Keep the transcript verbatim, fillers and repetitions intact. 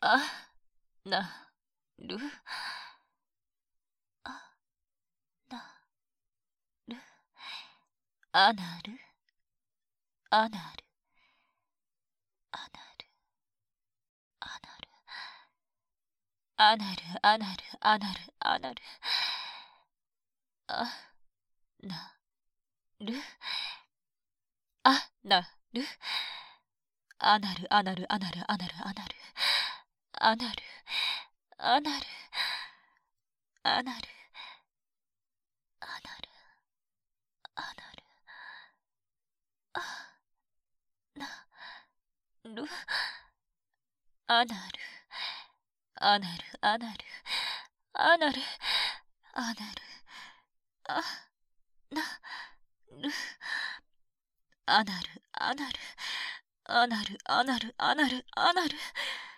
あ、なる。あ、なる。あなる。あなる。あなる。あなる。あなるあなるあなるあなる。あ、なる。あ、なる。あなるあなるあなるあなるあなる。あなる。あなる。あなる。あなる。あなる。あ、なる。あなる。あなるあなる。あなる。あなる。あ、なる。あなるあなる。あなるあなるあなるあなる。